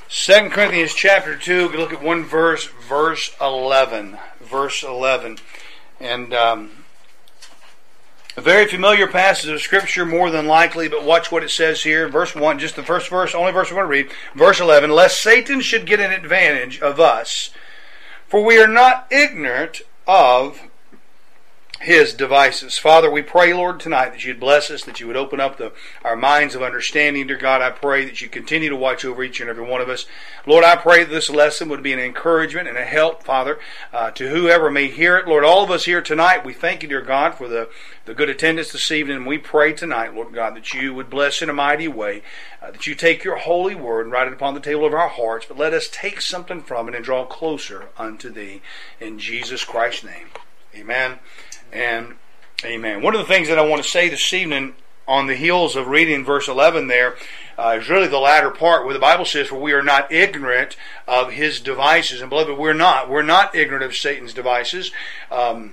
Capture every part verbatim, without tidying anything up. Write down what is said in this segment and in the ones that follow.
Second Corinthians chapter two, look at one verse, verse eleven. Verse eleven. And um, a very familiar passage of Scripture, more than likely, but watch what it says here. Verse one, just the first verse, only verse I want to read. Verse eleven, lest Satan should get an advantage of us, for we are not ignorant of his devices. Father, we pray, Lord, tonight that you'd bless us, that you would open up the, our minds of understanding. Dear God, I pray that you continue to watch over each and every one of us. Lord, I pray that this lesson would be an encouragement and a help, Father, uh, to whoever may hear it. Lord, all of us here tonight, we thank you, dear God, for the, the good attendance this evening. And we pray tonight, Lord God, that you would bless in a mighty way, uh, that you take your holy word and write it upon the table of our hearts, but let us take something from it and draw closer unto thee. In Jesus Christ's name, amen. And amen. One of the things that I want to say this evening on the heels of reading verse eleven there uh, is really the latter part where the Bible says, for we are not ignorant of his devices. And beloved, we're not. We're not ignorant of Satan's devices. Um,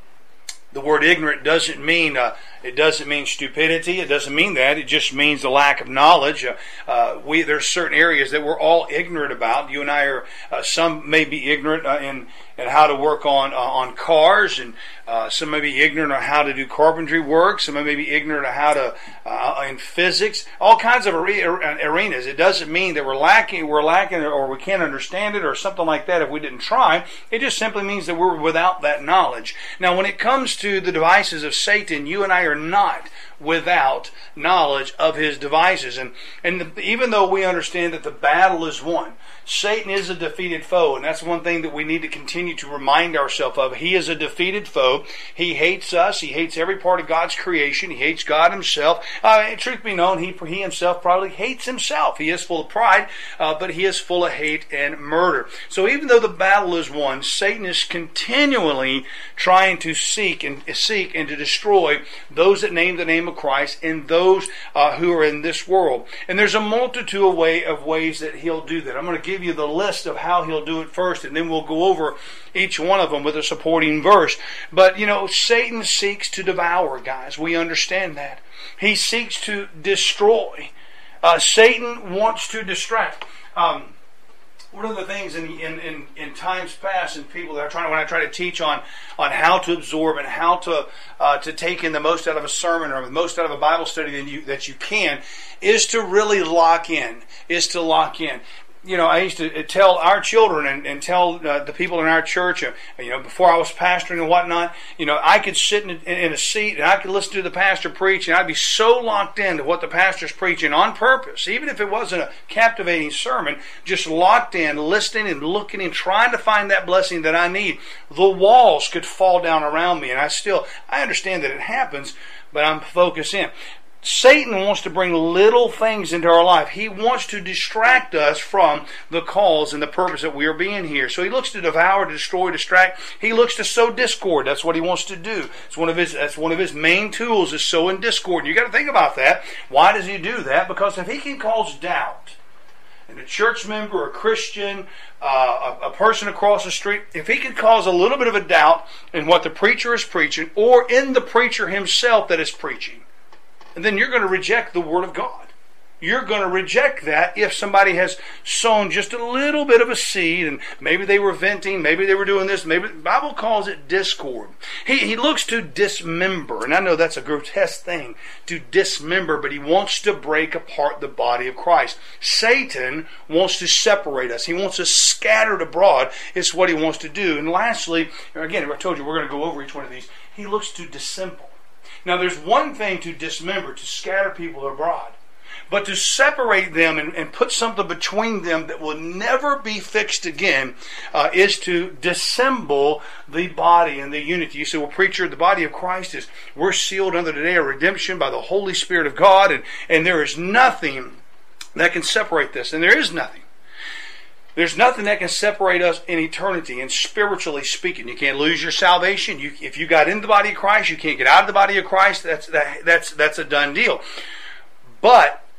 the word ignorant doesn't mean uh, it doesn't mean stupidity. It doesn't mean that. It just means the lack of knowledge. Uh, uh, we there's certain areas that we're all ignorant about. You and I are. Uh, some may be ignorant uh, in in how to work on uh, on cars, and uh, some may be ignorant on how to do carpentry work. Some may be ignorant of how to uh, in physics. All kinds of arenas. It doesn't mean that we're lacking. We're lacking, or we can't understand it, or something like that. If we didn't try, it just simply means that we're without that knowledge. Now, when it comes to the devices of Satan, you and I are not without knowledge of his devices. And and the, even though we understand that the battle is won, Satan is a defeated foe, and that's one thing that we need to continue to remind ourselves of. He is a defeated foe. He hates us. He hates every part of God's creation. He hates God himself. Uh, truth be known, he, he himself probably hates himself. He is full of pride, uh, but he is full of hate and murder. So even though the battle is won, Satan is continually trying to seek and seek and to destroy those that name the name of Christ and those uh, who are in this world. And there's a multitude of, way, of ways that he'll do that. I'm going to give you the list of how he'll do it first, and then we'll go over each one of them with a supporting verse. But, you know, Satan seeks to devour, guys. We understand that. He seeks to destroy. Uh, Satan wants to distract. Um, One of the things in, in, in, in times past, and people that are trying, when I try to teach on, on how to absorb and how to uh, to take in the most out of a sermon or the most out of a Bible study that you that you can, is to really lock in. Is to lock in. You know, I used to tell our children and, and tell uh, the people in our church, uh, you know, before I was pastoring and whatnot, you know, I could sit in, in a seat and I could listen to the pastor preach, and I'd be so locked into what the pastor's preaching on purpose, even if it wasn't a captivating sermon, just locked in, listening and looking and trying to find that blessing that I need. The walls could fall down around me, and I still, I understand that it happens, but I'm focused in. Satan wants to bring little things into our life. He wants to distract us from the cause and the purpose that we are being here. So he looks to devour, to destroy, distract. He looks to sow discord. That's what he wants to do. It's one of his. That's one of his main tools, is sowing discord. You got to think about that. Why does he do that? Because if he can cause doubt, and a church member, a Christian, uh, a, a person across the street, if he can cause a little bit of a doubt in what the preacher is preaching, or in the preacher himself that is preaching, and then you're going to reject the Word of God. You're going to reject that if somebody has sown just a little bit of a seed, and maybe they were venting, maybe they were doing this, maybe the Bible calls it discord. He, he looks to dismember, and I know that's a grotesque thing, to dismember, but he wants to break apart the body of Christ. Satan wants to separate us. He wants us scattered abroad. It's what he wants to do. And lastly, again, I told you we're going to go over each one of these. He looks to dissemble. Now, there's one thing to dismember, to scatter people abroad, but to separate them and, and put something between them that will never be fixed again uh, is to dissemble the body and the unity. You say, well, preacher, the body of Christ is, we're sealed under the day of redemption by the Holy Spirit of God, and, and there is nothing that can separate this, and there is nothing. There's nothing that can separate us in eternity, and spiritually speaking. You can't lose your salvation. You, if you got in the body of Christ, you can't get out of the body of Christ. That's that, that's that's a done deal. But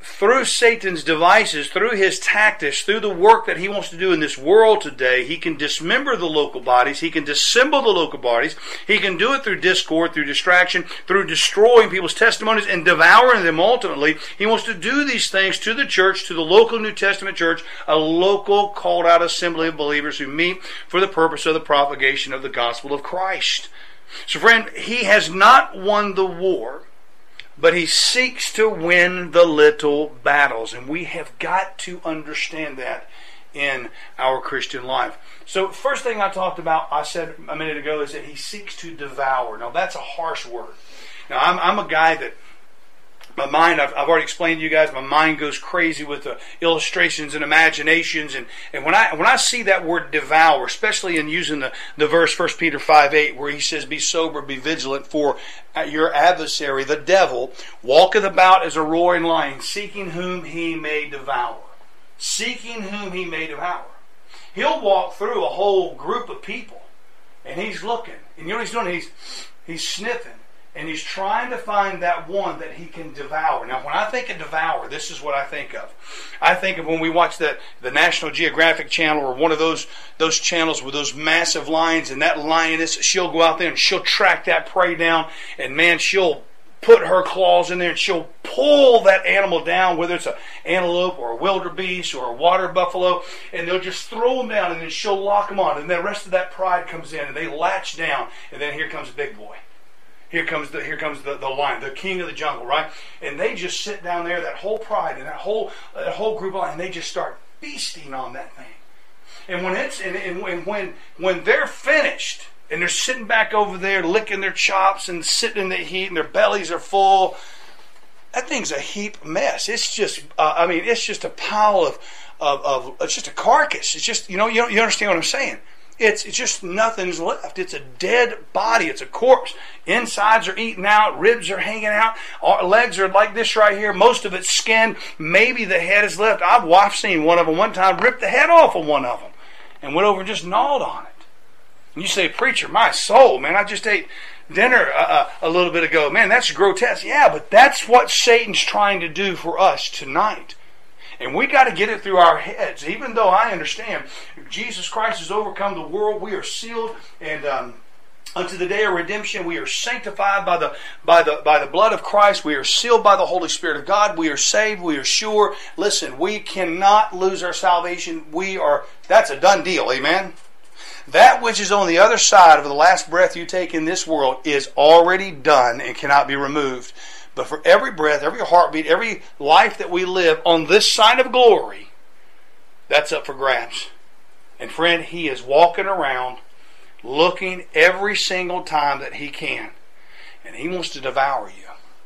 through Satan's devices, through his tactics, through the work that he wants to do in this world today, he can dismember the local bodies, he can dissemble the local bodies, he can do it through discord, through distraction, through destroying people's testimonies and devouring them ultimately. He wants to do these things to the church, to the local New Testament church, a local called out assembly of believers who meet for the purpose of the propagation of the gospel of Christ. So friend, he has not won the war, but he seeks to win the little battles. And we have got to understand that in our Christian life. So first thing I talked about, I said a minute ago, is that he seeks to devour. Now that's a harsh word. Now I'm, I'm a guy that my mind, I've, I've already explained to you guys, my mind goes crazy with the illustrations and imaginations. And, and when I when I see that word devour, especially in using the, the verse First Peter five eight, where he says, be sober, be vigilant, for your adversary, the devil, walketh about as a roaring lion, seeking whom he may devour. Seeking whom he may devour. He'll walk through a whole group of people, and he's looking. And you know what he's doing? He's, he's sniffing. And he's trying to find that one that he can devour. Now, when I think of devour, this is what I think of. I think of when we watch the, the National Geographic Channel, or one of those those channels with those massive lions, and that lioness, she'll go out there and she'll track that prey down, and man, she'll put her claws in there and she'll pull that animal down, whether it's an antelope or a wildebeest or a water buffalo, and they'll just throw them down, and then she'll lock them on, and the rest of that pride comes in, and they latch down, and then here comes Big Boy. Here comes the here comes the, the lion, the king of the jungle, right? And they just sit down there, that whole pride and that whole that whole group of lions, and they just start feasting on that thing. And when it's and, and when when when they're finished and they're sitting back over there licking their chops and sitting in the heat and their bellies are full, that thing's a heap mess. It's just uh, I mean it's just a pile of, of of it's just a carcass. It's just you know you you understand what I'm saying? It's, it's just nothing's left. It's a dead body. It's a corpse. Insides are eaten out. Ribs are hanging out. Legs are like this right here. Most of it's skin. Maybe the head is left. I've, I've seen one of them one time rip the head off of one of them and went over and just gnawed on it. And you say, preacher, my soul, man, I just ate dinner uh, a little bit ago. Man, that's grotesque. Yeah, but that's what Satan's trying to do for us tonight. And we got to get it through our heads. Even though I understand Jesus Christ has overcome the world, we are sealed, and um, unto the day of redemption, we are sanctified by the by the by the blood of Christ. We are sealed by the Holy Spirit of God. We are saved. We are sure. Listen, we cannot lose our salvation. We are. That's a done deal. Amen. That which is on the other side of the last breath you take in this world is already done and cannot be removed. But for every breath, every heartbeat, every life that we live on this side of glory, that's up for grabs. And friend, he is walking around looking every single time that he can. And he wants to devour you.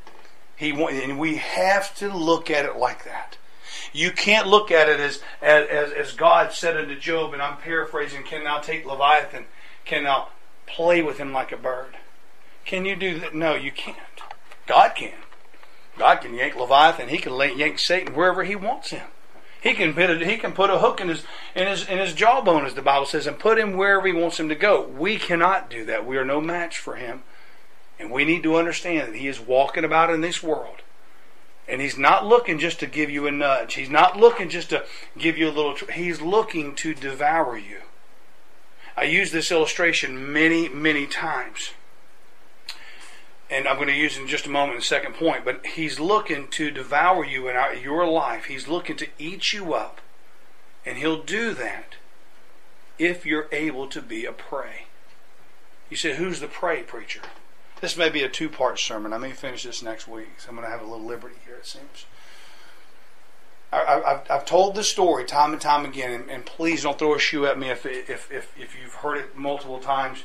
He want, and we have to look at it like that. You can't look at it as, as, as God said unto Job, and I'm paraphrasing, can thou take Leviathan, can thou play with him like a bird? Can you do that? No, you can't. God can. God can yank Leviathan. He can yank Satan wherever he wants him. He can put a, he can put a hook in his in his in his jawbone, as the Bible says, and put him wherever he wants him to go. We cannot do that. We are no match for him. And we need to understand that he is walking about in this world. And he's not looking just to give you a nudge. He's not looking just to give you a little... Tr- he's looking to devour you. I use this illustration many, many times. And I'm going to use it in just a moment in the second point. But he's looking to devour you in our, your life. He's looking to eat you up. And he'll do that if you're able to be a prey. You say, who's the prey, preacher? This may be a two-part sermon. I may finish this next week. So I'm going to have a little liberty here, it seems. I, I've, I've told this story time and time again. And, and please don't throw a shoe at me if, if, if, if you've heard it multiple times.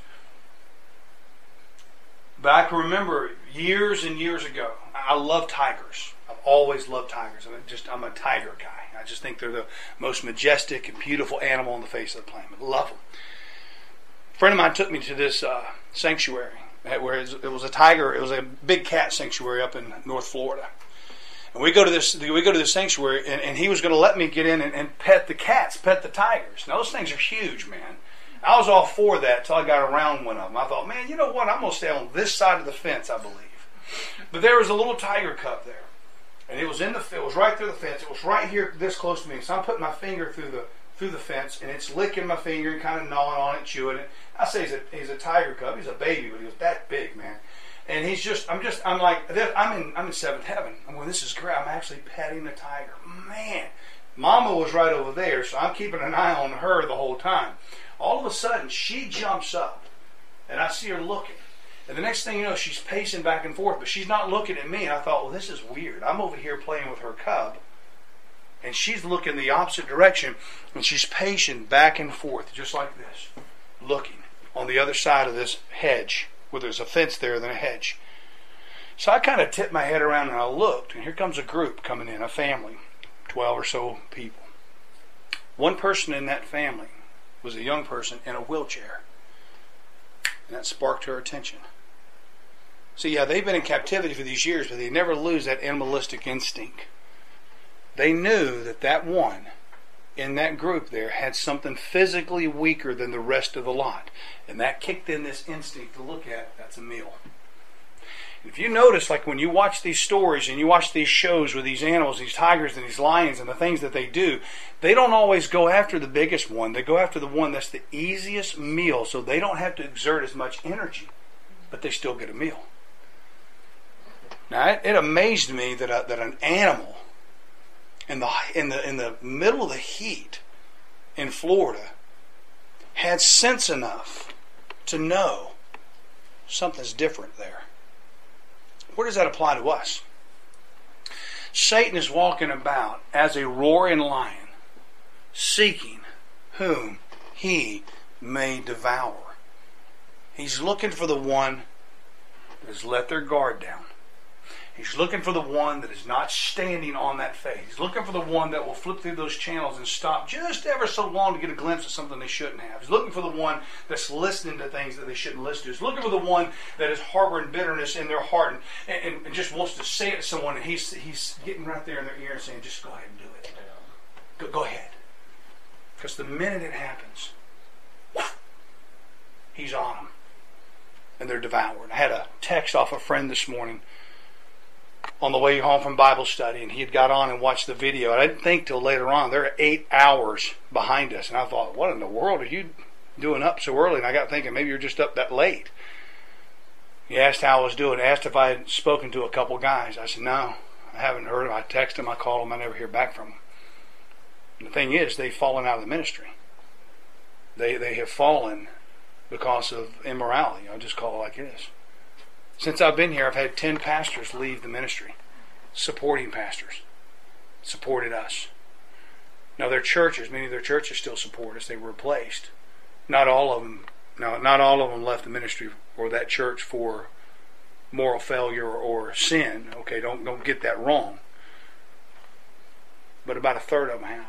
But I can remember years and years ago, I love tigers. I've always loved tigers. I'm just I'm a tiger guy. I just think they're the most majestic and beautiful animal on the face of the planet. I love them. A friend of mine took me to this uh, sanctuary where it was a tiger. It was a big cat sanctuary up in North Florida. And we go to this we go to this sanctuary, and, and he was going to let me get in and, and pet the cats, pet the tigers. Now those things are huge, man. I was all for that until I got around one of them. I thought, man, you know what? I'm going to stay on this side of the fence, I believe. But there was a little tiger cub there. And it was in the, it was right through the fence. It was right here, this close to me. So I'm putting my finger through the through the fence, and it's licking my finger and kind of gnawing on it, chewing it. I say he's a he's a tiger cub. He's a baby, but he was that big, man. And he's just, I'm just, I'm like, I'm in, I'm in seventh heaven. I'm going, this is great. I'm actually petting the tiger, man. Mama was right over there, so I'm keeping an eye on her the whole time. All of a sudden, she jumps up, and I see her looking. And the next thing you know, she's pacing back and forth, but she's not looking at me. And I thought, well, this is weird. I'm over here playing with her cub, and she's looking the opposite direction, and she's pacing back and forth, just like this, looking on the other side of this hedge, where there's a fence there than a hedge. So I kind of tipped my head around and I looked, and here comes a group coming in, a family, twelve or so people. One person in that family was a young person in a wheelchair, and that sparked her attention. So yeah, they've been in captivity for these years, but they never lose that animalistic instinct. They knew that that one in that group there had something physically weaker than the rest of the lot. And that kicked in this instinct to look at, that's a meal. If you notice, like when you watch these stories and you watch these shows with these animals, these tigers and these lions and the things that they do, they don't always go after the biggest one. They go after the one that's the easiest meal, so they don't have to exert as much energy, but they still get a meal. Now, it, it amazed me that a, that an animal in the in the in the middle of the heat in Florida had sense enough to know something's different there. Where does that apply to us? Satan is walking about as a roaring lion, seeking whom he may devour. He's looking for the one that has let their guard down. He's looking for the one that is not standing on that faith. He's looking for the one that will flip through those channels and stop just ever so long to get a glimpse of something they shouldn't have. He's looking for the one that's listening to things that they shouldn't listen to. He's looking for the one that is harboring bitterness in their heart and, and, and just wants to say it to someone, and he's, he's getting right there in their ear and saying, just go ahead and do it. Go, go ahead. Because the minute it happens, he's on them. And they're devoured. I had a text off a friend this morning on the way home from Bible study, and he had got on and watched the video. I didn't think till later on. They're eight hours behind us, and I thought, what in the world are you doing up so early? And I got thinking, maybe you're just up that late. He asked how I was doing. He asked if I had spoken to a couple guys. I said, no, I haven't heard them. I text them, I call them, I never hear back from them. And the thing is, they've fallen out of the ministry. They they have fallen because of immorality. I'll just call it like it is. Since I've been here, I've had ten pastors leave the ministry. Supporting pastors. Supported us. Now their churches, many of their churches still support us. They were replaced. Not all of them, no, not all of them left the ministry or that church for moral failure or sin. Okay, don't don't get that wrong. But about a third of them have.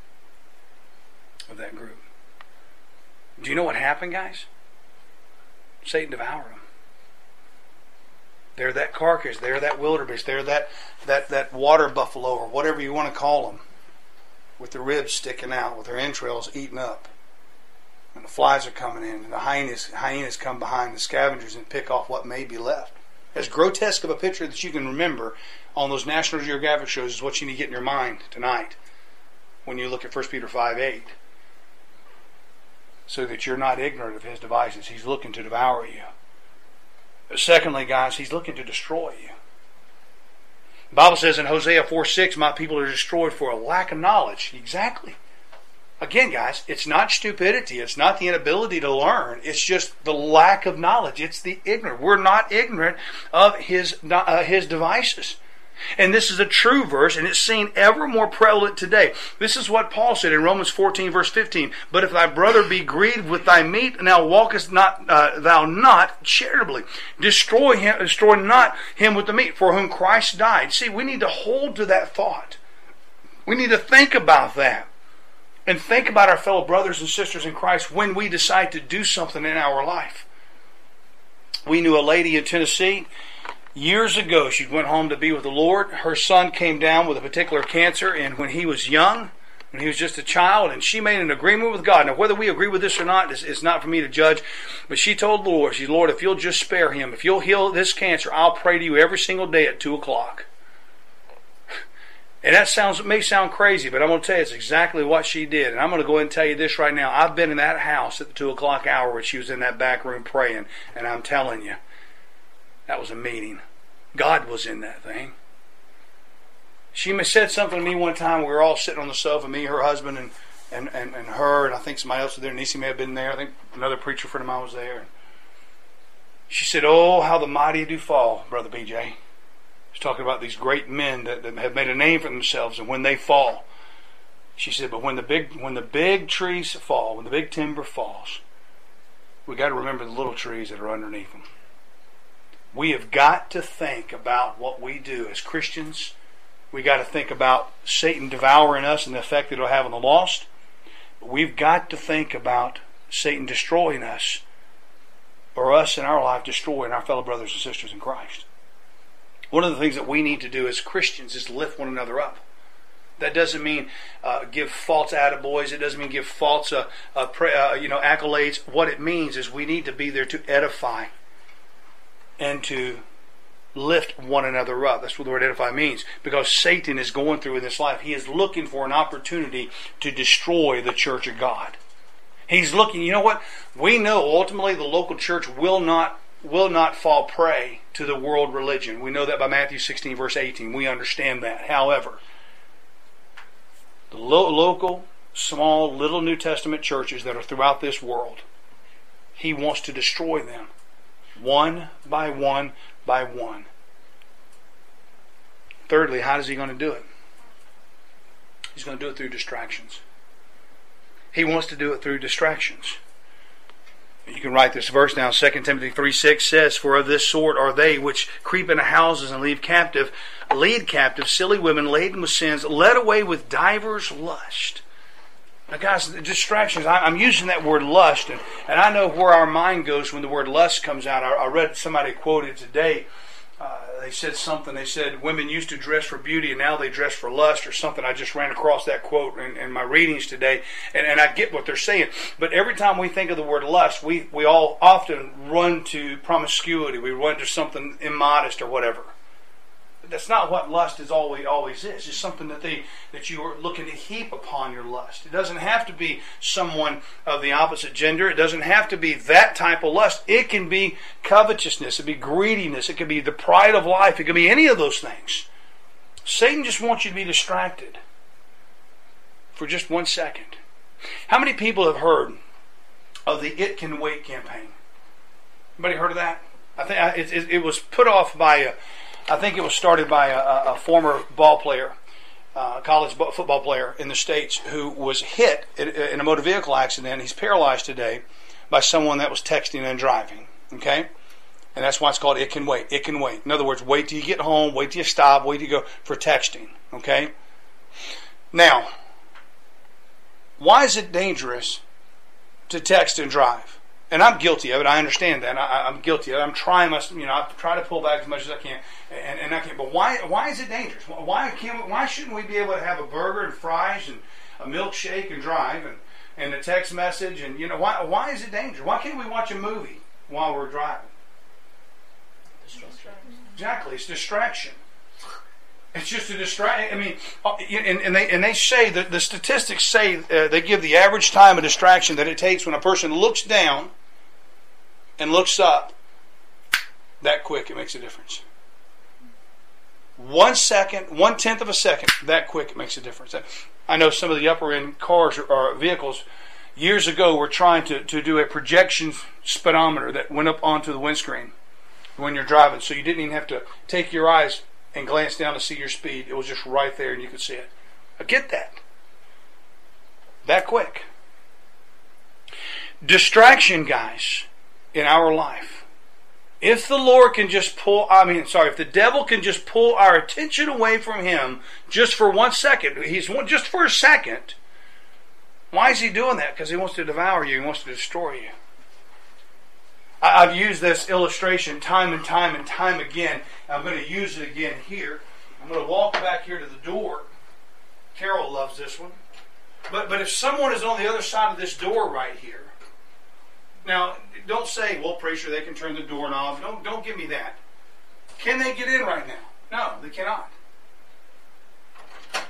Of that group. Do you know what happened, guys? Satan devoured them. They're that carcass. They're that wildebeest. They're that, that, that water buffalo or whatever you want to call them. With the ribs sticking out. With their entrails eaten up. And the flies are coming in. And the hyenas, hyenas come behind the scavengers and pick off what may be left. As grotesque of a picture that you can remember on those National Geographic shows is what you need to get in your mind tonight. When you look at First Peter five eight. So that you're not ignorant of his devices. He's looking to devour you. Secondly, guys, he's looking to destroy you. The Bible says in Hosea four six, my people are destroyed for a lack of knowledge. Exactly. Again, guys, it's not stupidity. It's not the inability to learn. It's just the lack of knowledge. It's the ignorant. We're not ignorant of his, uh, his devices. And this is a true verse, and it's seen ever more prevalent today. This is what Paul said in Romans fourteen, verse fifteen. But if thy brother be grieved with thy meat, now walkest not uh, thou not charitably. Destroy him, destroy not him with the meat, for whom Christ died. See, we need to hold to that thought. We need to think about that. And think about our fellow brothers and sisters in Christ when we decide to do something in our life. We knew a lady in Tennessee. Years ago, she went home to be with the Lord. Her son came down with a particular cancer, and when he was young, when he was just a child, and she made an agreement with God. Now, whether we agree with this or not, it's, it's not for me to judge, but she told the Lord, she said, Lord, if you'll just spare him, if you'll heal this cancer, I'll pray to you every single day at two o'clock. And that sounds it may sound crazy, but I'm going to tell you it's exactly what she did. And I'm going to go ahead and tell you this right now. I've been in that house at the two o'clock hour where she was in that back room praying. And I'm telling you, that was a meeting. God was in that thing. She said something to me one time. We were all sitting on the sofa, me, her husband, and, and, and, and her, and I think somebody else was there. Nisi may have been there. I think another preacher friend of mine was there. She said, "Oh, how the mighty do fall, Brother B J." She's talking about these great men that, that have made a name for themselves, and when they fall, she said, but when the big when the big trees fall, when the big timber falls, we got to remember the little trees that are underneath them. We have got to think about what we do as Christians. We got to think about Satan devouring us and the effect it will have on the lost. But we've got to think about Satan destroying us, or us in our life destroying our fellow brothers and sisters in Christ. One of the things that we need to do as Christians is lift one another up. That doesn't mean uh, give false attaboys. It doesn't mean give false uh, uh, pra- uh, you know, accolades. What it means is we need to be there to edify and to lift one another up. That's what the word edify means. Because Satan is going through in this life. He is looking for an opportunity to destroy the church of God. He's looking, you know what? We know ultimately the local church will not will not fall prey to the world religion. We know that by Matthew sixteen verse eighteen. We understand that. However, the lo- local, small, little New Testament churches that are throughout this world, he wants to destroy them. One by one by one. Thirdly, how is he going to do it? He's going to do it through distractions. He wants to do it through distractions. You can write this verse down. Second Timothy three six says, "For of this sort are they which creep into houses and leave captive, lead captive silly women laden with sins, led away with divers lust." Now guys, distractions, I'm using that word lust, and, and I know where our mind goes when the word lust comes out. I, I read somebody quoted today. Uh, they said something. They said women used to dress for beauty and now they dress for lust, or something. I just ran across that quote in, in my readings today, and, and I get what they're saying. But every time we think of the word lust, we, we all often run to promiscuity. We run to something immodest or whatever. But that's not what lust is always always is. It's something that they that you are looking to heap upon your lust. It doesn't have to be someone of the opposite gender. It doesn't have to be that type of lust. It can be covetousness. It can be greediness. It can be the pride of life. It can be any of those things. Satan just wants you to be distracted for just one second. How many people have heard of the It Can Wait campaign? Anybody heard of that? I think it, it, it was put off by a I think it was started by a, a former ball player, uh, college football player in the States, who was hit in a motor vehicle accident. He's paralyzed today by someone that was texting and driving. Okay? And that's why it's called It Can Wait. It can wait. In other words, wait till you get home, wait till you stop, wait till you go for texting. Okay? Now, why is it dangerous to text and drive? And I'm guilty of it. I understand that. I, I'm guilty of it. I'm trying my, you know, I try to pull back as much as I can, and, and I can't. But why? Why is it dangerous? Why can't? Why shouldn't we be able to have a burger and fries and a milkshake and drive and, and a text message? And you know, why? Why is it dangerous? Why can't we watch a movie while we're driving? Distraction. Exactly, it's distraction. It's just a distraction. I mean, and, and they and they say that the statistics say uh, they give the average time of distraction that it takes when a person looks down and looks up. That quick, it makes a difference. One second, one tenth of a second, that quick, it makes a difference. I know some of the upper end cars or, or vehicles years ago were trying to, to do a projection speedometer that went up onto the windscreen when you're driving, so you didn't even have to take your eyes and glance down to see your speed. It was just right there and you could see it. I get that. That quick. Distraction, guys, in our life. If the Lord can just pull, I mean, sorry, if the devil can just pull our attention away from Him just for one second, he's just for a second. Why is he doing that? Because he wants to devour you. He wants to destroy you. I've used this illustration time and time and time again. I'm going to use it again here. I'm going to walk back here to the door. Carol loves this one. But but if someone is on the other side of this door right here, now don't say, well, pretty sure they can turn the doorknob. Don't don't give me that. Can they get in right now? No, they cannot.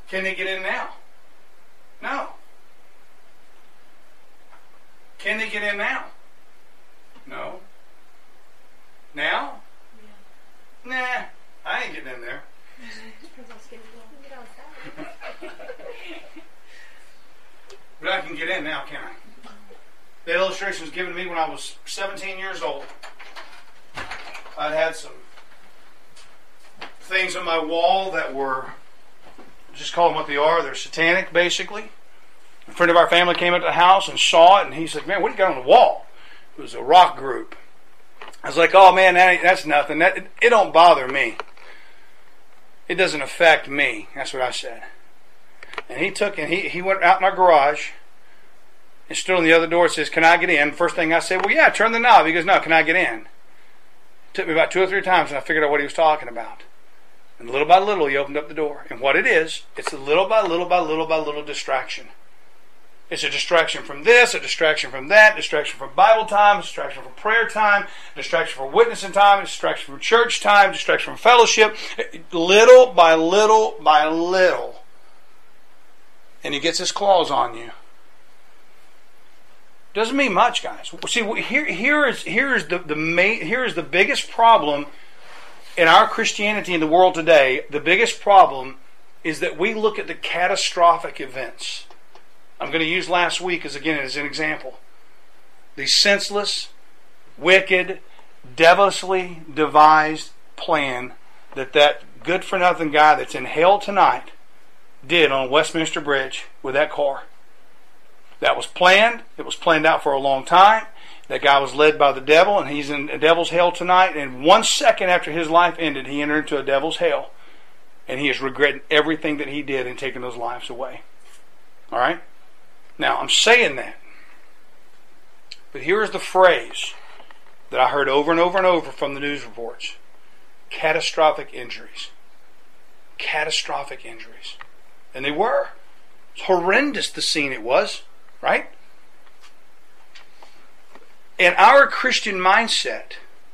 Can they get in now? No. Can they get in now? No. Now? Yeah. Nah, I ain't getting in there. But I can get in now, can't I? That illustration was given to me when I was seventeen years old. I'd had some things on my wall that were, just call them what they are, they're satanic, basically. A friend of our family came into the house and saw it, and he said, man, what do you got on the wall? It was a rock group. I was like, oh man, that ain't, that's nothing. That, it, it don't bother me. It doesn't affect me. That's what I said. And he took, and he, he went out in our garage and stood on the other door and says, can I get in? First thing I said, well, yeah, turn the knob. He goes, no, can I get in? It took me about two or three times, and I figured out what he was talking about. And little by little, he opened up the door. And what it is, it's a little by little by little by little distraction. It's a distraction from this, a distraction from that, a distraction from Bible time, a distraction from prayer time, a distraction from witnessing time, a distraction from church time, a distraction from fellowship. Little by little by little. And he gets his claws on you. Doesn't mean much, guys. See, here, here is here is the the main, here is the biggest problem in our Christianity in the world today. The biggest problem is that we look at the catastrophic events. I'm going to use last week as again as an example. The senseless, wicked, devilishly devised plan that that good-for-nothing guy that's in hell tonight did on Westminster Bridge with that car. That was planned. It was planned out for a long time. That guy was led by the devil, and he's in a devil's hell tonight. And one second after his life ended, he entered into a devil's hell. And he is regretting everything that he did in taking those lives away. All right? Now, I'm saying that. But here is the phrase that I heard over and over and over from the news reports. Catastrophic injuries. Catastrophic injuries. And they were. It's horrendous, the scene it was. Right? In our Christian mindset,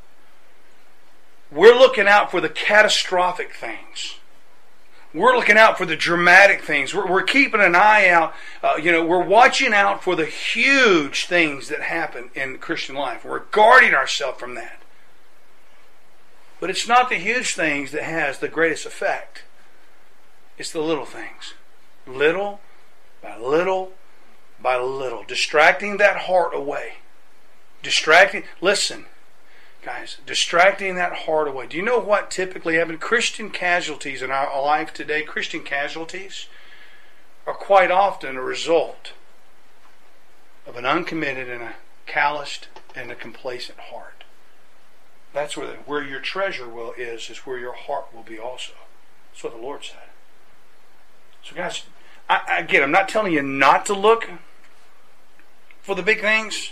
we're looking out for the catastrophic things. We're looking out for the dramatic things. We're, we're keeping an eye out. Uh, you know, we're watching out for the huge things that happen in Christian life. We're guarding ourselves from that. But it's not the huge things that has the greatest effect. It's the little things. Little by little by little. Distracting that heart away. Distracting, listen, guys, distracting that heart away. Do you know what typically happens? Christian casualties in our life today, Christian casualties, are quite often a result of an uncommitted and a calloused and a complacent heart. That's where, the, where your treasure will is, is where your heart will be also. That's what the Lord said. So guys, I, again, I'm not telling you not to look for the big things,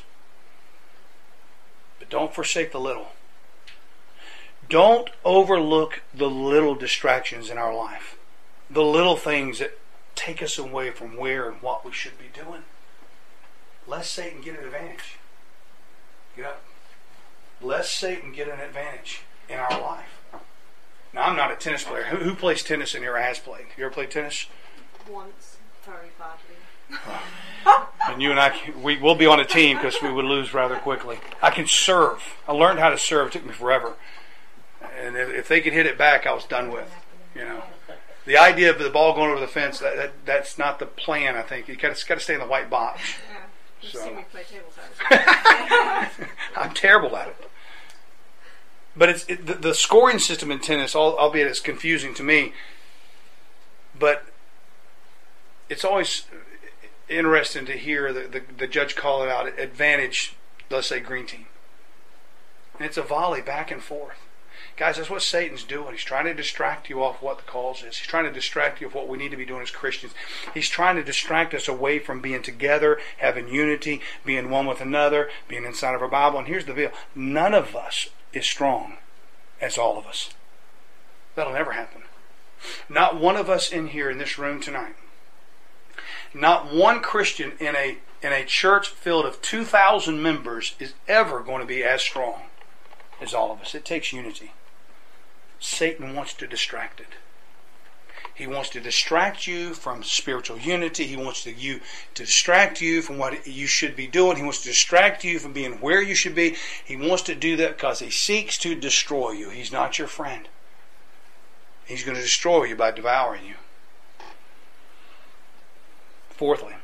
but don't forsake the little. Don't overlook the little distractions in our life. The little things that take us away from where and what we should be doing. Lest Satan get an advantage. Get up. Lest Satan get an advantage in our life. Now, I'm not a tennis player. Who, who plays tennis in here or has played? You ever played tennis? Once, very badly. And you and I, we will be on a team because we would lose rather quickly. I can serve. I learned how to serve. It took me forever. And if, if they could hit it back, I was done with. You know, the idea of the ball going over the fence, that, that that's not the plan, I think. You got to stay in the white box. Yeah. You've So. seen me play table tennis. I'm terrible at it. But it's it, the, the scoring system in tennis, albeit it's confusing to me, but it's always interesting to hear the, the, the judge call it out, advantage, let's say, green team. And it's a volley back and forth. Guys, that's what Satan's doing. He's trying to distract you off what the cause is. He's trying to distract you of what we need to be doing as Christians. He's trying to distract us away from being together, having unity, being one with another, being inside of our Bible. And here's the deal. None of us is strong as all of us. That'll never happen. Not one of us in here in this room tonight. Not one Christian in a in a church filled of two thousand members is ever going to be as strong as all of us. It takes unity. Satan wants to distract it. He wants to distract you from spiritual unity. He wants to, you, to distract you from what you should be doing. He wants to distract you from being where you should be. He wants to do that because he seeks to destroy you. He's not your friend. He's going to destroy you by devouring you. Fourthly,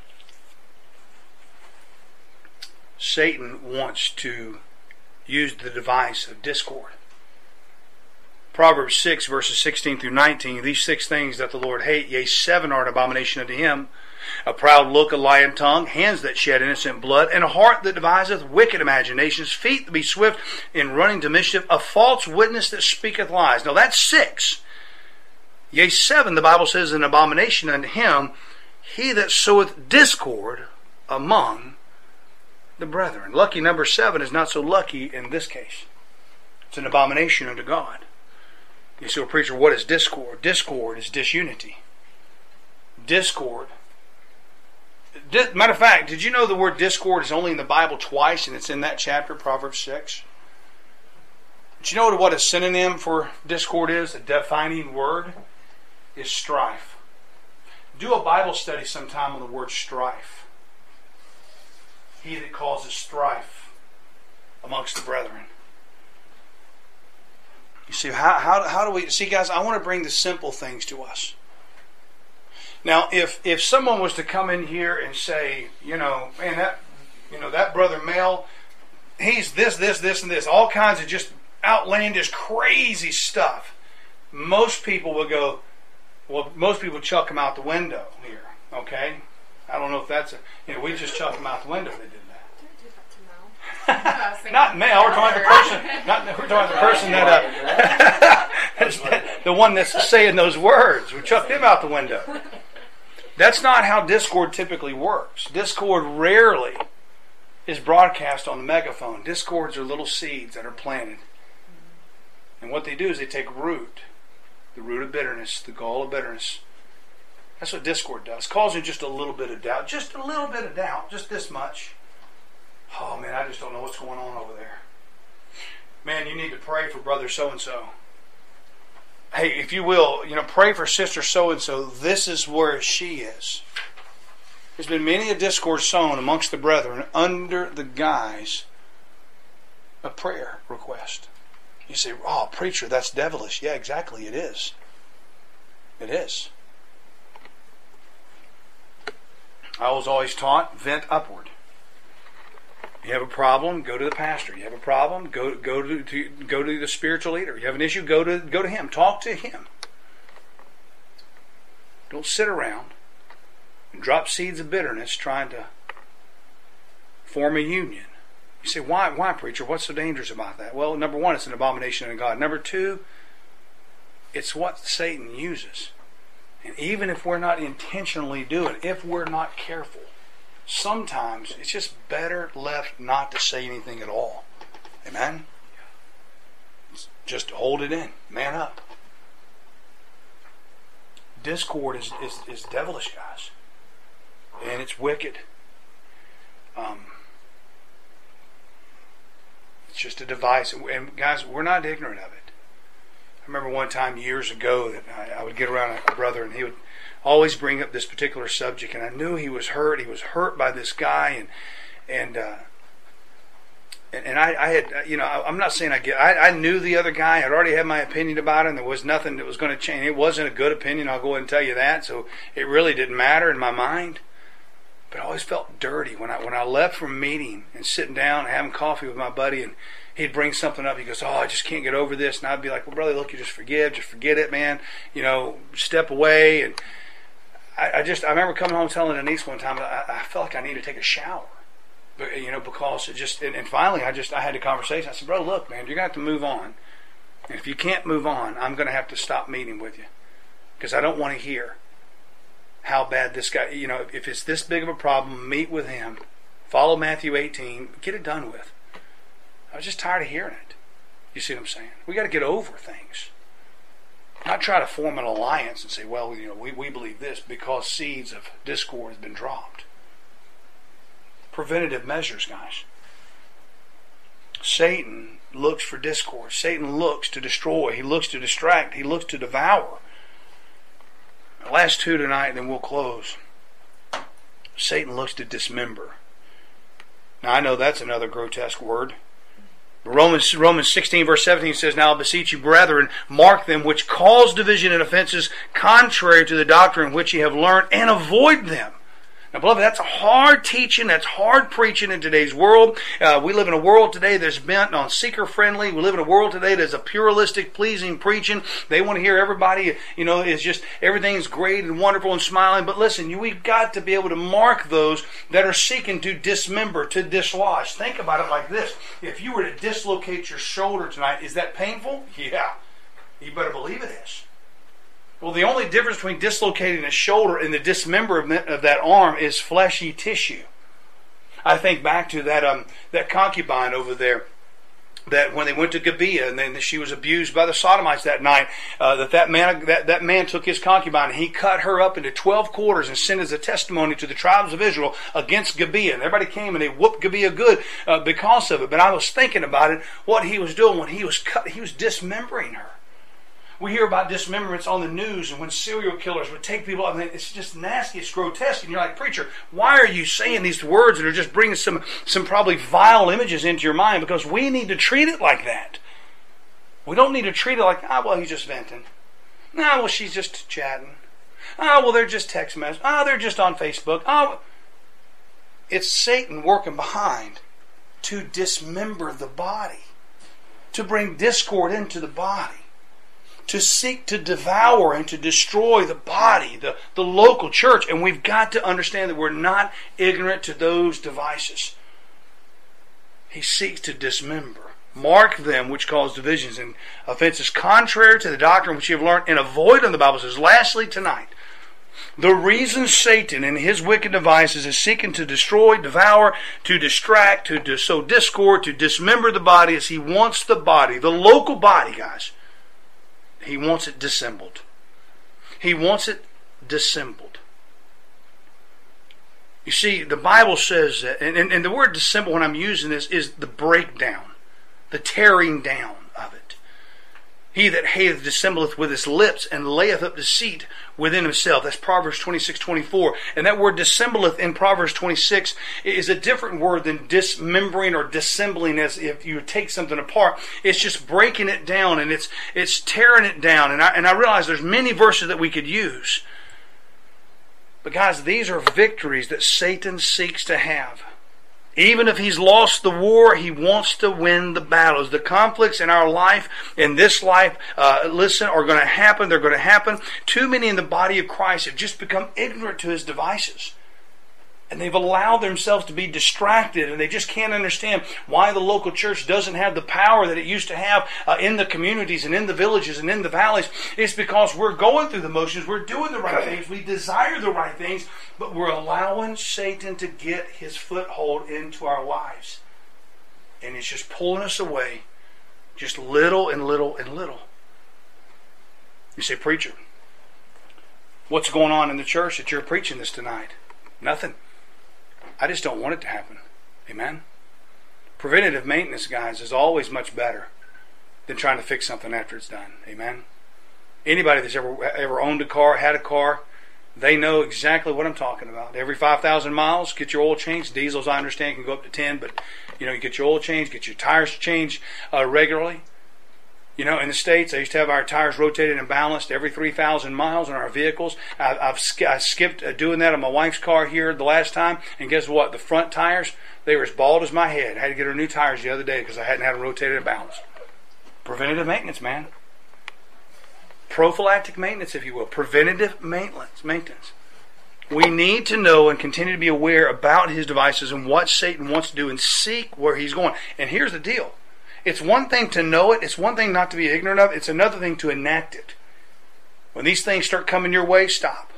Satan wants to use the device of discord. Proverbs six, verses sixteen through nineteen, these six things that the Lord hate, yea, seven are an abomination unto him. A proud look, a lying tongue, hands that shed innocent blood, and a heart that deviseth wicked imaginations, feet that be swift in running to mischief, a false witness that speaketh lies. Now that's six. Yea, seven, the Bible says, an abomination unto him, he that soweth discord among the brethren. Lucky number seven is not so lucky in this case. It's an abomination unto God. You say, well, preacher, what is discord? Discord is disunity. Discord. Di- Matter of fact, did you know the word discord is only in the Bible twice, and it's in that chapter, Proverbs six? Did you know what a synonym for discord is? A defining word is strife. Do a Bible study sometime on the word strife. He that causes strife amongst the brethren. You see, how, how, how do we... See, guys, I want to bring the simple things to us. Now, if if someone was to come in here and say, you know, man, that, you know, that brother Mel, he's this, this, this, and this, all kinds of just outlandish, crazy stuff, most people would go, well, most people chuck him out the window here, okay? I don't know if that's a... You know, we just chuck him out the window if they did that. Not Mel. We're talking about the person. Not we're talking about the person that uh, the one that's saying those words. We chucked him out the window. That's not how discord typically works. Discord rarely is broadcast on the megaphone. Discords are little seeds that are planted, and what they do is they take root, the root of bitterness, the gall of bitterness. That's what discord does. Causing just a little bit of doubt, just a little bit of doubt, just this much. Oh man, I just don't know what's going on over there. Man, you need to pray for brother so-and-so. Hey, if you will, you know, pray for sister so-and-so. This is where she is. There's been many a discord sown amongst the brethren under the guise of prayer request. You say, oh, preacher, that's devilish. Yeah, exactly, it is. It is. I was always taught, vent upward. You have a problem, go to the pastor. You have a problem, go go to, to go to the spiritual leader. You have an issue, go to go to him. Talk to him. Don't sit around and drop seeds of bitterness trying to form a union. You say, why, why, preacher? What's so dangerous about that? Well, number one, it's an abomination unto God. Number two, it's what Satan uses. And even if we're not intentionally doing it, if we're not careful, sometimes it's just better left not to say anything at all. Amen? Just hold it in. Man up. Discord is, is, is devilish, guys. And it's wicked. Um, it's just a device. And guys, we're not ignorant of it. I remember one time years ago that I, I would get around a brother and he would always bring up this particular subject, and I knew he was hurt. He was hurt by this guy, and and uh, and, and I, I had, you know, I, I'm not saying I get. I, I knew the other guy. I'd already had my opinion about him. There was nothing that was going to change. It wasn't a good opinion. I'll go ahead and tell you that. So it really didn't matter in my mind. But I always felt dirty when I when I left from a meeting and sitting down and having coffee with my buddy, and he'd bring something up. He goes, "Oh, I just can't get over this," and I'd be like, "Well, brother, look, you just forgive, just forget it, man. You know, step away." And I, I just, I remember coming home telling Denise one time, I, I felt like I needed to take a shower, but, you know, because it just, and, and finally I just, I had a conversation. I said, brother, look, man, you're going to have to move on. And if you can't move on, I'm going to have to stop meeting with you, because I don't want to hear how bad this guy, you know, if it's this big of a problem, meet with him, follow Matthew eighteen, get it done with. I was just tired of hearing it. You see what I'm saying? We got to get over things. Not try to form an alliance and say, well, you know, we, we believe this because seeds of discord have been dropped. Preventative measures, guys. Satan looks for discord. Satan looks to destroy. He looks to distract. He looks to devour. Last two tonight, and then we'll close. Satan looks to dismember. Now I know that's another grotesque word. Romans Romans sixteen verse seventeen says, "Now I beseech you, brethren, mark them which cause division and offenses contrary to the doctrine which ye have learned, and avoid them." Now, beloved, that's hard teaching, that's hard preaching in today's world. Uh, we live in a world today that's bent on seeker-friendly. We live in a world today that's a pluralistic, pleasing preaching. They want to hear everybody, you know, is just, everything's great and wonderful and smiling. But listen, you, we've got to be able to mark those that are seeking to dismember, to dislodge. Think about it like this. If you were to dislocate your shoulder tonight, is that painful? Yeah. You better believe it is. Well, the only difference between dislocating a shoulder and the dismemberment of that arm is fleshy tissue. I think back to that um, that concubine over there, that when they went to Gibeah and then she was abused by the Sodomites that night, uh, that that man that, that man took his concubine and he cut her up into twelve quarters and sent as a testimony to the tribes of Israel against Gibeah. And everybody came and they whooped Gibeah good uh, because of it. But I was thinking about it, what he was doing when he was cut, he was dismembering her. We hear about dismemberments on the news, and when serial killers would take people, I mean, it's just nasty, it's grotesque, and you're like, preacher, why are you saying these words that are just bringing some, some probably vile images into your mind? Because we need to treat it like that. We don't need to treat it like, ah, well, he's just venting. Ah, well, she's just chatting. Ah, well, they're just text messages. Ah, they're just on Facebook. Ah, it's Satan working behind to dismember the body, to bring discord into the body, to seek to devour and to destroy the body, the, the local church. And we've got to understand that we're not ignorant to those devices. He seeks to dismember. Mark them which cause divisions and offenses contrary to the doctrine which you have learned, and avoid them, the Bible says. Lastly tonight, the reason Satan and his wicked devices is seeking to destroy, devour, to distract, to sow discord, to dismember the body, is he wants the body, the local body, guys, he wants it dissembled. He wants it dissembled. You see, the Bible says that, and, and, and the word dissemble when I'm using this is the breakdown, the tearing down of it. He that hateth dissembleth with his lips, and layeth up deceit within himself. That's Proverbs twenty-six twenty-four. And that word dissembleth in Proverbs twenty-six is a different word than dismembering or dissembling, as if you take something apart. It's just breaking it down, and it's it's tearing it down. And I, and I realize there's many verses that we could use. But guys, these are victories that Satan seeks to have. Even if he's lost the war, he wants to win the battles. The conflicts in our life, in this life, uh, listen, are going to happen. They're going to happen. Too many in the body of Christ have just become ignorant to his devices. And they've allowed themselves to be distracted, and they just can't understand why the local church doesn't have the power that it used to have uh, in the communities and in the villages and in the valleys. It's because we're going through the motions, we're doing the right things, we desire the right things, but we're allowing Satan to get his foothold into our lives. And it's just pulling us away, just little and little and little. You say, preacher, what's going on in the church that you're preaching this tonight? Nothing. I just don't want it to happen. Amen? Preventative maintenance, guys, is always much better than trying to fix something after it's done. Amen? Anybody that's ever ever owned a car, had a car, they know exactly what I'm talking about. Every five thousand miles, get your oil changed. Diesels, I understand, can go up to ten, but you know, you get your oil changed, get your tires changed uh, regularly. You know, in the States, I used to have our tires rotated and balanced every three thousand miles on our vehicles. I've, I've sk- I skipped uh, doing that on my wife's car here the last time. And guess what? The front tires, they were as bald as my head. I had to get her new tires the other day because I hadn't had them rotated and balanced. Preventative maintenance, man. Prophylactic maintenance, if you will. Preventative maintenance. maintenance. We need to know and continue to be aware about his devices and what Satan wants to do and seek where he's going. And here's the deal. It's one thing to know it. It's one thing not to be ignorant of it. It's another thing to enact it. When these things start coming your way, stop.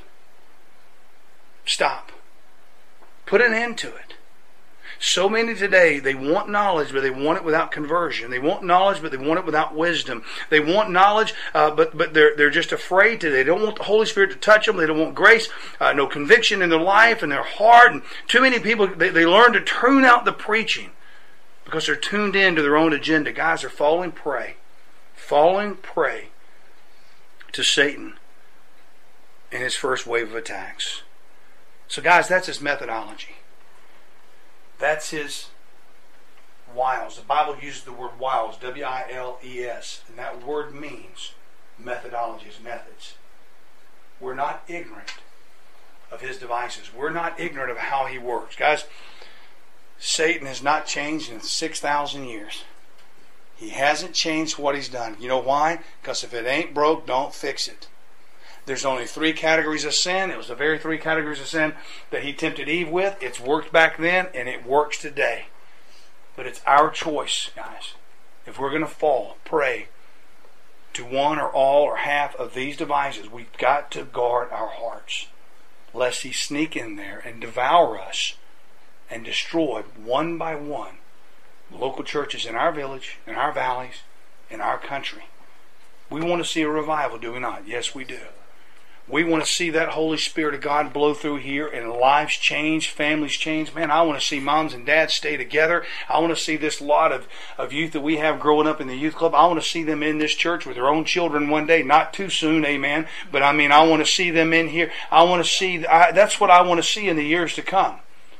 Stop. Put an end to it. So many today, they want knowledge, but they want it without conversion. They want knowledge, but they want it without wisdom. They want knowledge, uh, but but they're they're just afraid to. They don't want the Holy Spirit to touch them. They don't want grace, uh, no conviction in their life and their heart. And too many people, they, they learn to tune out the preaching because they're tuned in to their own agenda. Guys, they're falling prey. Falling prey to Satan in his first wave of attacks. So guys, that's his methodology. That's his wiles. The Bible uses the word wiles, W I L E S, and that word means methodologies, methods. We're not ignorant of his devices. We're not ignorant of how he works. Guys, Satan has not changed in six thousand years. He hasn't changed what he's done. You know why? Because if it ain't broke, don't fix it. There's only three categories of sin. It was the very three categories of sin that he tempted Eve with. It's worked back then, and it works today. But it's our choice, guys. If we're going to fall, pray to one or all or half of these devices, we've got to guard our hearts, lest he sneak in there and devour us and destroy one by one local churches in our village, in our valleys, in our country. We want to see a revival, do we not? Yes, we do. We want to see that Holy Spirit of God blow through here and lives change, families change. Man, I want to see moms and dads stay together. I want to see this lot of, of youth that we have growing up in the youth club. I want to see them in this church with their own children one day. Not too soon, amen. But I mean, I want to see them in here. I want to see, I, that's what I want to see in the years to come.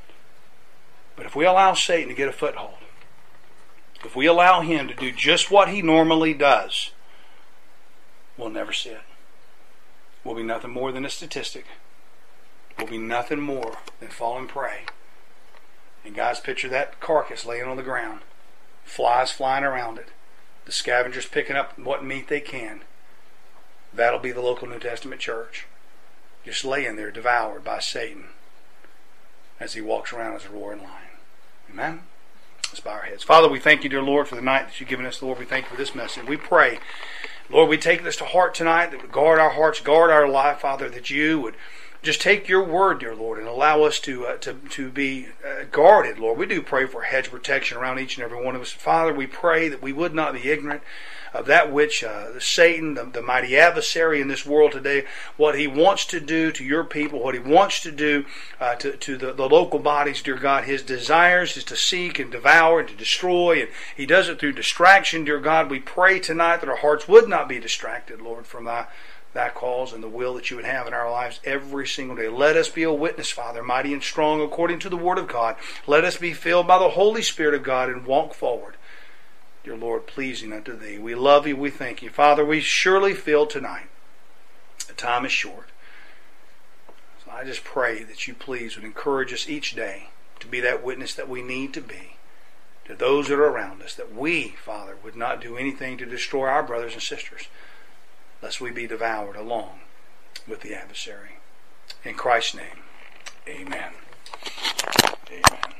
But if we allow Satan to get a foothold, if we allow him to do just what he normally does, we'll never see it. We'll be nothing more than a statistic. We'll be nothing more than fallen prey. And guys, picture that carcass laying on the ground. Flies flying around it. The scavengers picking up what meat they can. That'll be the local New Testament church. Just laying there devoured by Satan as he walks around as a roaring lion. Amen? Let's bow our heads. Father, we thank you, dear Lord, for the night that you've given us. Lord, we thank you for this message. We pray, Lord, we take this to heart tonight, that would guard our hearts, guard our life, Father, that you would just take your word, dear Lord, and allow us to uh, to, to be uh, guarded, Lord. We do pray for a hedge of protection around each and every one of us. Father, we pray that we would not be ignorant of that which uh, Satan, the, the mighty adversary in this world today, what he wants to do to your people, what he wants to do uh, to, to the, the local bodies, dear God. His desires is to seek and devour and to destroy, and he does it through distraction, dear God. We pray tonight that our hearts would not be distracted, Lord, from thy that cause and the will that you would have in our lives every single day. Let us be a witness, Father, mighty and strong according to the Word of God. Let us be filled by the Holy Spirit of God and walk forward, dear Lord, pleasing unto thee. We love you. We thank you. Father, we surely feel tonight the time is short. So I just pray that you please would encourage us each day to be that witness that we need to be to those that are around us, that we, Father, would not do anything to destroy our brothers and sisters, lest we be devoured along with the adversary. In Christ's name, amen. Amen.